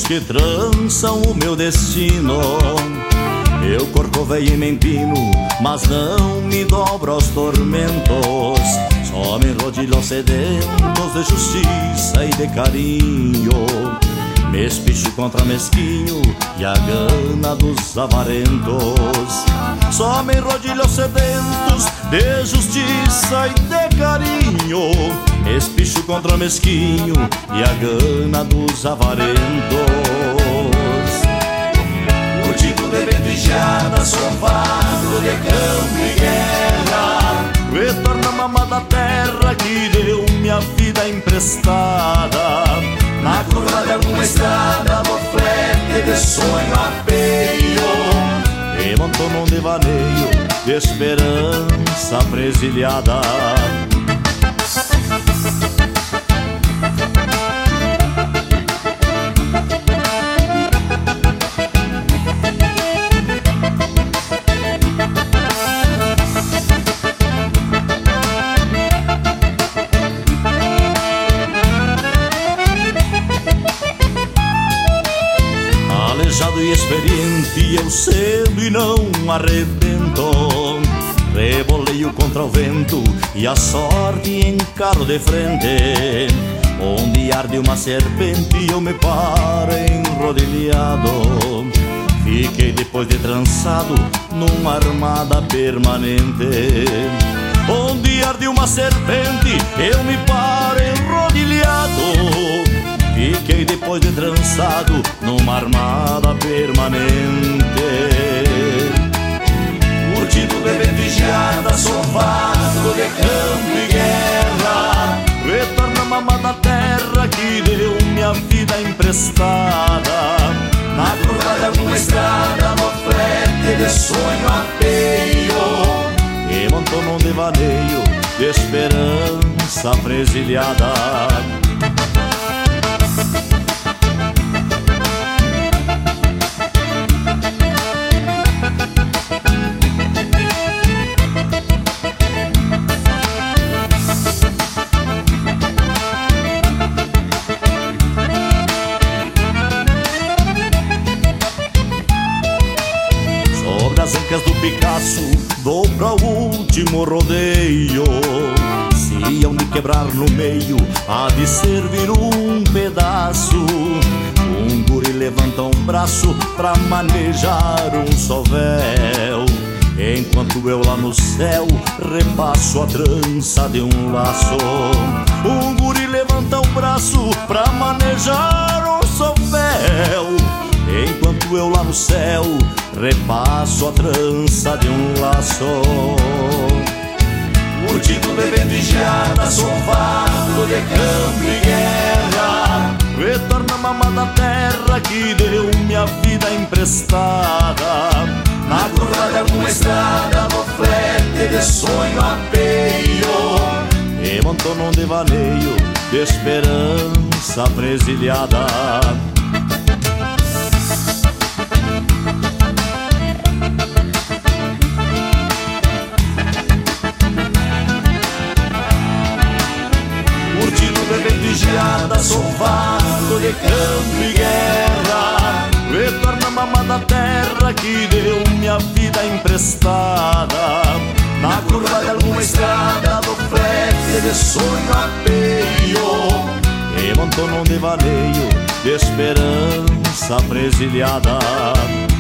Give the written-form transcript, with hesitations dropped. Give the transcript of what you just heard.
que trançam o meu destino. Eu corcoveio e me empino, mas não me dobro aos tormentos. Só me enrodilho aos sedentos de justiça e de carinho. Me espicho contra mesquinho e a gana dos avarentos. Só me enrodilho aos sedentos de justiça e de carinho. Me espicho contra mesquinho e a gana dos avarentos. Curtido de vento e geada, sovado de campo e guerra. Retorno a mama da terra que deu minha vida emprestada. Na curva de alguma estrada, no flete de sonho apeio. E montou num devaneio de esperança presilhada. Alejado e experiente, eu cedo e não arrebento. Reboleio contra o vento e a sorte encaro de frente. Onde arde uma serpente eu me paro enrodilhado. Fiquei depois de trançado numa armada permanente. Onde arde uma serpente eu me paro enrodilhado. Fiquei depois de trançado numa armada permanente. Curtido de vento e geada, sovado de campo e guerra. Retorno a mama da terra que deu minha vida emprestada. Na curva de alguma estrada, no flete de sonho apeio. E montou num devaneio de esperança presilhada. As ancas do Picasso dou pra o último rodeio. Se eu me quebrar no meio, há de servir um pedaço. Um guri levanta um braço pra manejar um sovel, enquanto eu lá no céu repasso a trança de um laço. Um guri levanta um braço pra manejar um sovel, enquanto eu lá no céu repasso a trança de um laço. Curtido de vento e geada, sovado de campo e guerra. Retorno a mama da terra que deu minha vida emprestada. Na curva de alguma estrada, no flete de sonho apeio. E montou num devaneio de esperança presilhada. Geada, sovado de campo e guerra. Retorno a mama da terra que deu minha vida emprestada. Na curva de alguma estrada, no flete de sonho apeio. E montou num devaneio de esperança presilhada.